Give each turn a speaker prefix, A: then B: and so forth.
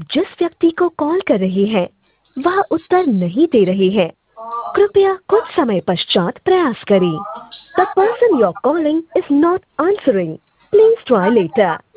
A: आप जिस व्यक्ति को कॉल कर रहे हैं वह उत्तर नहीं दे रहे हैं। कृपया कुछ समय पश्चात प्रयास करें। The person you're calling is not answering. Please try later.